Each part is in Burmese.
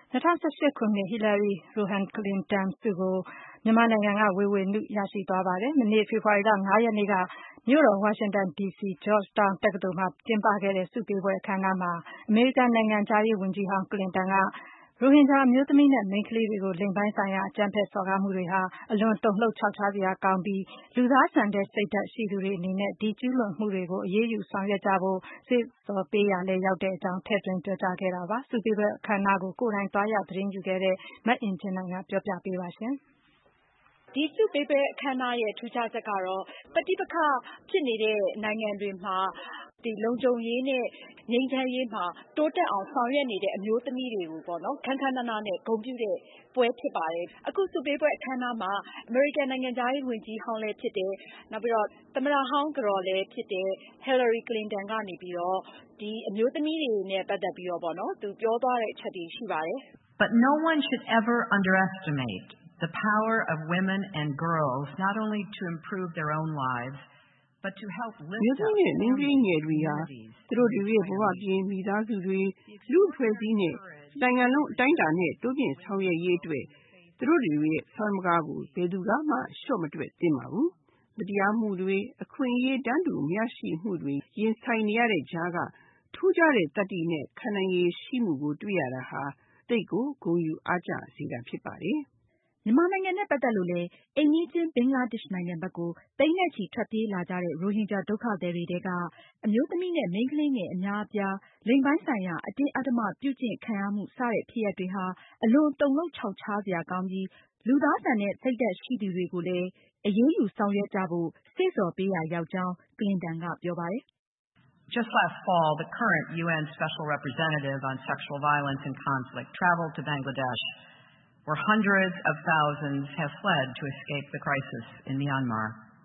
2018 ခုနှစ် Hillary Rodham Clinton ဆုကိုမြန်မာနိုင်ငံကဝေနုရရှိသွားပါတယ်။ မနေ့ဖေဖော်ဝါရီလ 5 ရက်နေ့ကမြို့တော်ဝါရှင်တန်ဒီစီ Georgetown တက္ကသိုလ်မှာကျင်းပခဲ့တဲ့ဆုပေးပွဲအခမ်းအနားမှာ အမေရိကန်နိုင်ငံခြားရေးဝန်ကြီးဟောင်း Clinton က ရိုဟင်ဂျာအမျိုးသမီးနဲ့မိန်းကလေးတွေကို လိင်ပိုင်းဆိုင်ရာအကြမ်းဖက်စော်ကားမှုတွေဟာ အလွန်တုန်လှုပ်ခြောက်ခြားစရာကောင်းပြီး လူသားဆန်တဲ့စိတ်ဓါတ်ရှိသူတွေအနေနဲ့ ဒီကျူးလွန်မှုတွေကို အရေးယူဆောင်ရွက်ကြဖို့ စေ့ဆော်ပေးရာလည်းရောက်တဲ့အကြောင်းထည့်သွင်းပြောကြားခဲ့တာပါ။ ဆုပေးပွဲအခမ်းအနားကိုကိုယ်တိုင်သွားရောက်သတင်းယူခဲ့တဲ့ မအင်ကြင်းနိုင်ကပြောပြပေးပါမယ်။ဒီဆုပေးပွဲအခမ်းအနားရဲ့ထူးခြားချက်ကတော့ ပဋိပက္ခဖြစ်နေတဲ့နိုင်ငံတွေမှာ လုံခြုံရေးနဲ့ငြိမ်းချမ်းရေးမှာတိုးတက်အောင်ဆောင်ရွက်နေတဲ့အမျိုးသမီးတွေကိုခမ်းခမ်းနားနားနဲ့ဂုဏ်ပြုတဲ့ပွဲဖြစ်ပါတယ်။ အခုဆုပေးပွဲအခမ်းအနားမှာအမေရိကန်နိုင်ငံခြားရေးဝန်ကြီးဟောင်းလည်းဖြစ်တယ်။ နောက်ပြီးတော့သမ္မတဟောင်းကတော်လည်းဖြစ်တဲ့ Hillary Clinton ကနေပြီးတော့ဒီအမျိုးသမီးတွေနဲ့ပတ်သက်ပြီးတော့သူပြောသွားတဲ့အချက်တွေရှိပါတယ်။ But no one should ever underestimate the power of women and girls not only to improve their own lives but to help lift up families. မိန်းကလေးငယ်တွေဟာသူတို့တွေရဲ့ဘဝပြင်မိသားစုတွေလူအဖွဲ့အစည်းနဲ့နိုင်ငံလုံးအတိုင်းအတာနဲ့တိုးမြင့်ဆောင်ရွက်ရေးအတွက်သူတို့တွေရဲ့ဆွမ်းမကားကိုဘယ်သူကမှလျှော့မတွက်သင့်ပါဘူး။မတရားမှုတွေအခွင့်အရေးတန်းတူမရရှိမှုတွေရင်ဆိုင်နေရတဲ့ကြားကထူးခြားတဲ့တတ္တိနဲ့ခံနိုင်ရည်ရှိမှုကိုတွေ့ရတာဟာသိပ်ကိုဂုဏ်ယူအားကျစေတာဖြစ်ပါတယ်။မြန်မာနိုင်ငံနဲ့ပတ်သက်လို့လည်းအိမ်နီးချင်းဘင်္ဂလားဒေ့ရှ်နိုင်ငံဘက်ကိုသိန်းနဲ့ချီထွက်ပြေးလာကြတဲ့ရိုဟင်ဂျာဒုက္ခသည်တွေထဲကအမျိုးသမီးနဲ့မိန်းကလေးငယ်အများအပြားလိင်ပိုင်းဆိုင်ရာအတင်းအဓမ္မပြုကျင့်ခံရမှုစတဲ့ဖြစ်ရပ်တွေဟာအလွန်တုန်လှုပ်ခြောက်ခြားစရာကောင်းပြီး လူသားဆန်တဲ့စိတ်ဓါတ်ရှိသူတွေကိုလည်းအရေးယူဆောင်ရွက်ကြဖို့စေ့ဆော်ပေးရာရောက်ကြောင်း Clinton ကပြောပါတယ်။ Just last fall, the current UN Special Representative on Sexual Violence and Conflict traveled to Bangladesh, where hundreds of thousands have fled to escape the crisis in Myanmar.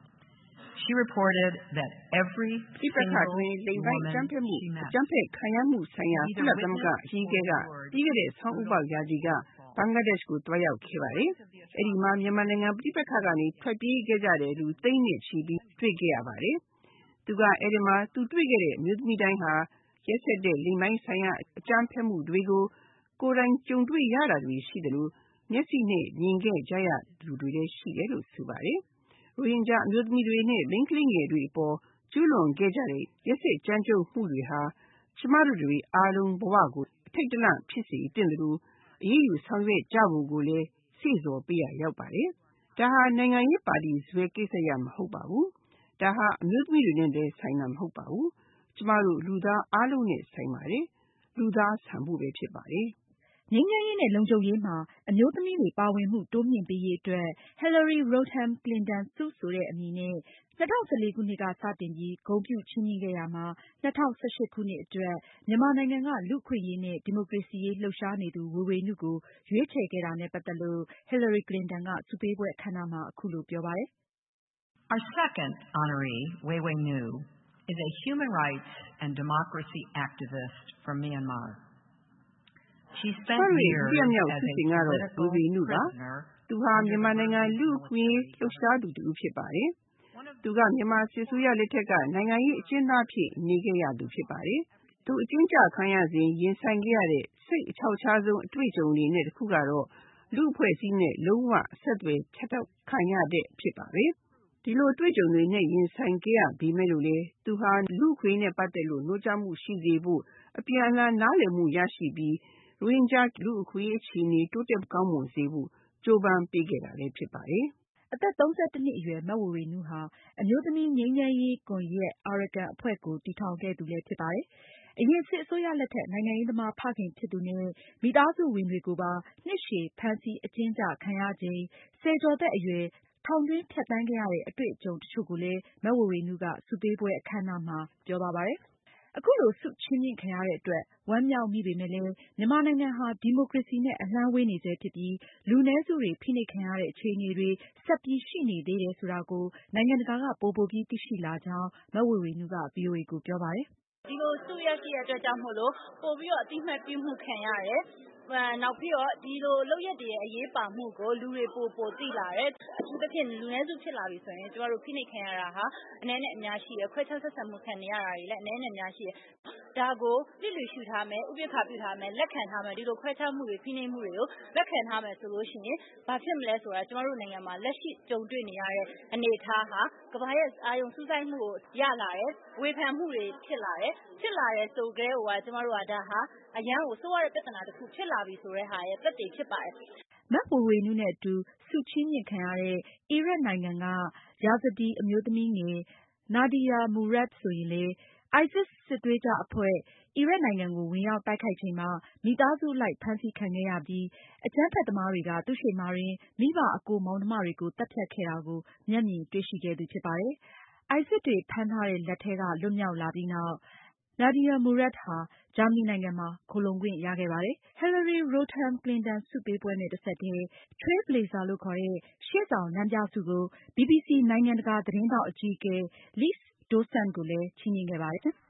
She reported that every single woman she met အကြမ်းဖက်ခံရမှုဆိုင်ရာကုလသမဂ္ဂအကြီးအကဲကပြီးခဲ့တဲ့ဆောင်းဥပုသ်ရာသီကဘင်္ဂလားဒေ့ရှ်ကိုတွားရောက်ခဲ့ပါတယ်။အဲဒီမှာမြန်မာနိုင်ငံပဋိပက္ခကနေထွက်ပြေးခဲ့ကြတဲ့လူသိန်းနဲ့ချီပြီးတွေ့ခဲ့ရပါတယ်။သူကအဲဒီမှာသူတွေ့ခဲ့တဲ့အမျိုးသမီးတိုင်းဟာရက်စက်တဲ့လိင်ပိုင်းဆိုင်ရာအကြမ်းဖက်မှုတွေကိုကိုယ်တိုင်ကြုံတွေ့ရတာတွေရှိတယ်လို့မျက်စိနဲ့မြင်ခဲ့ကြရသူတွေလည်းရှိတယ်လို့ဆိုပါတယ်။ရိုဟင်ဂျာအမျိုးသမီးတွေနဲ့မိန်းကလေးငယ်တွေအပေါ်ကျူးလွန်ခဲ့ကြတဲ့ရက်စက်ကြမ်းကြုတ်မှုတွေဟာကျမတို့တွေအားလုံးဘဝကိုအထိတ်တလန့်ဖြစ်စေသင့်တယ်လို့အရေးယူဆောင်ရွက်ကြဖို့ကိုလည်းစေ့ဆော်ပေးရရောက်ပါတယ်။ဒါဟာနိုင်ငံရေးပါတီစွဲကိစ္စရပ်မဟုတ်ပါဘူး။ဒါဟာအမျိုးသမီးတွေနဲ့လည်းဆိုင်တာမဟုတ်ပါဘူး။ကျမတို့လူသားအားလုံးနဲ့ဆိုင်ပါတယ်။လူသားဆန်ဖို့ပဲဖြစ်ပါတယ်။ငြိမ်းချမ်းရေးနဲ့လုံခြုံရေးမှာအမျိုးသမီးတွေပါဝင်မှုတိုးမြင့်ပေးရေးအတွက် Hillary Rodham Clinton ဆုဆိုတဲ့အမည်နဲ့2014ခုနှစ်ကစတင်ပြီးဂုဏ်ပြုချီးမြှင့်ခဲ့ရာမှာ2018ခုနှစ်အတွက်မြန်မာနိုင်ငံကလူ့အခွင့်အရေးနဲ့ဒီမိုကရေစီရေးလှုပ်ရှားနေသူဝေဝေနုကိုရွေးချယ်ခဲ့တာနဲ့ပတ်သက်လို့ Hillary Clinton ကဆုပေးပွဲအခမ်းအနားမှာအခုလိုပြောပါတယ်။ Our second honoree, Wai Wai Nu, is a human rights and democracy activist from Myanmar. She spent years as a political prisoner. သူဟာမြန်မာနိုင်ငံလူ့အခွင့်အရေးလှုပ်ရှားသူတဦးဖြစ်ပါတယ်။သူကမြန်မာစစ်ဆိုးရလက်ထက်ကနိုင်ငံရေးအကျဉ်းသားဖြစ်နေခဲ့ရသူဖြစ်ပါတယ်။သူအကျဉ်းချခံရစဉ်ရင်ဆိုင်ခဲ့ရတဲ့စိတ်အချောက်ချားဆုံးအတွေ့အကြုံတွေနဲ့တစ်ခုကတော့လူ့အဖွဲ့အစည်းနဲ့လုံးဝအဆက်အသွယ်ဖြတ်တောက်ခံရတဲ့ဖြစ်ပါတယ်။ဒီလိုအတွေ့အကြုံတွေနဲ့ရင်ဆိုင်ခဲ့ရပေမဲ့လို့လေသူဟာလူ့အခွင့်အရေးနဲ့ပတ်သက်လို့နှိုးကြားမှုရှိစေဖို့အပြန်အလှန်နားလည်မှုရရှိပြီးရိုဟင်ဂျာလူ့အခွင့်အရေးအခြေအနေတိုးတက်ကောင်းမွန်စေဖို့ကြိုးပမ်းပေးခဲ့တာလည်းဖြစ်ပါတယ်။အသက်31နှစ်အရွယ်မဝေဝေနုဟာအမျိုးသမီးငြိမ်းချမ်းရေးကွန်ရက် Arakan အဖွဲ့ကိုတည်ထောင်ခဲ့သူလည်းဖြစ်ပါတယ်။အရင်စစ်အစိုးရလက်ထက်နိုင်ငံရေးသမားဖခင်ဖြစ်သူနဲ့မိသားစုဝင်တွေကိုပါနှစ်ရှည်ဖမ်းဆီးအကျဉ်းချခံရချိန်ဆယ်ကျော်သက်အရွယ်ထောင်သွင်းဖြတ်သန်းခဲ့ရတဲ့အတွေ့အကြုံတချို့ကိုလည်းမဝေဝေနုကဆုပေးပွဲအခမ်းအနားမှာပြောသွားပါတယ်။ အခုလိုဆုချီးမြှင့်ခံရတဲ့အတွက်ဝမ်းမြောက်မိပေမဲ့လည်းမြန်မာနိုင်ငံဟာဒီမိုကရေစီနဲ့အလှမ်းဝေးနေဆဲဖြစ်ပြီးလူနည်းစုတွေဖိနှိပ်ခံရတဲ့အခြေအနေတွေဆက်ပြီးရှိနေသေးတယ်ဆိုတာကိုနိုင်ငံတကာကပိုပိုပြီးသိရှိလာကြောင်းမဝေဝေနုက VOA ကိုပြောပါတယ်။ဒီလိုဆုရရှိတဲ့အတွက်ကြောင့်မို့လို့ပိုပြီးတော့အသိမှတ်ပြုမှုခံရတယ်။နောက်ပြီးတော့ဒီလိုလုပ်ရက်တွေရဲ့အရေးပါမှုကိုလူတွေပိုသိလာတယ်။အထူးသဖြင့်လူနည်းစုဖြစ်လာပြီဆိုရင်ကျမတို့ဖိနှိပ်ခံရတာဟာအနည်းနဲ့အများရှိတယ်။ခွဲခြားဆက်ဆံမှုခံနေရတာတွေလည်းအနည်းနဲ့အများရှိတယ်။ဒါကိုလျစ်လျူရှုထားမယ် ဥပက္ခပြုထားမယ် လက်ခံထားမယ်ဒီလိုခွဲခြားမှုတွေဖိနှိပ်မှုတွေကိုလက်ခံထားမယ်ဆိုလို့ရှိရင်ဘာဖြစ်မလဲဆိုတာကျမတို့နိုင်ငံမှာလက်ရှိကြုံတွေ့နေရတဲ့အနေအထားဟာကမ္ဘာရဲ့အာရုံစူးစိုက်မှုကိုရလာတယ်ဝေဖန်မှုတွေဖြစ်လာတယ်ဆိုကြတဲ့ဟိုကကျမတို့ကဒါဟာအရန်ကိုစိုးရတဲ့ပြဿနာတစ်ခုဖြစ်လာပြီဆိုတဲ့ဟာရဲ့သက်သေဖြစ်ပါတယ်မဝေဝေနုနဲ့အတူဆုချီးမြှင့်ခံရတဲ့ အီရတ်နိုင်ငံက Yazidi အမျိုးသမီးငယ် Nadia Murad ဆိုရင်လည်း ISIS စစ်သွေးကြွအဖွဲ့ အီရတ်နိုင်ငံကိုဝင်ရောက်တိုက်ခိုက်ချိန်မှာ မိသားစုလိုက်ဖမ်းဆီးခံခဲ့ရပြီး အကြမ်းဖက်သမားတွေက သူ့ရှေ့မှာတင် မိဘအကိုမောင်နှမတွေကို သတ်ဖြတ်ခဲ့တာကို မျက်မြင်တွေ့ရှိခဲ့သူဖြစ်ပါတယ်။ ISIS တွေဖမ်းထားတဲ့လက်ထဲကလွတ်မြောက်လာပြီးနောက် Nadia Murad ဟာ ဂျာမနီနိုင်ငံမှာ ခိုလှုံခွင့်ရခဲ့ပါတယ်။ Hillary Rodham Clinton ဆုပေးပွဲနဲ့တဆက်တည်း Trailblazer လို့ခေါ်တဲ့ ရှေ့ဆောင်လမ်းပြဆုကို BBC နိုင်ငံတကာသတင်းထောက်အကြီးအကဲ Liz Dossent ကိုလည်းချီးမြှင့်ခဲ့ပါတယ်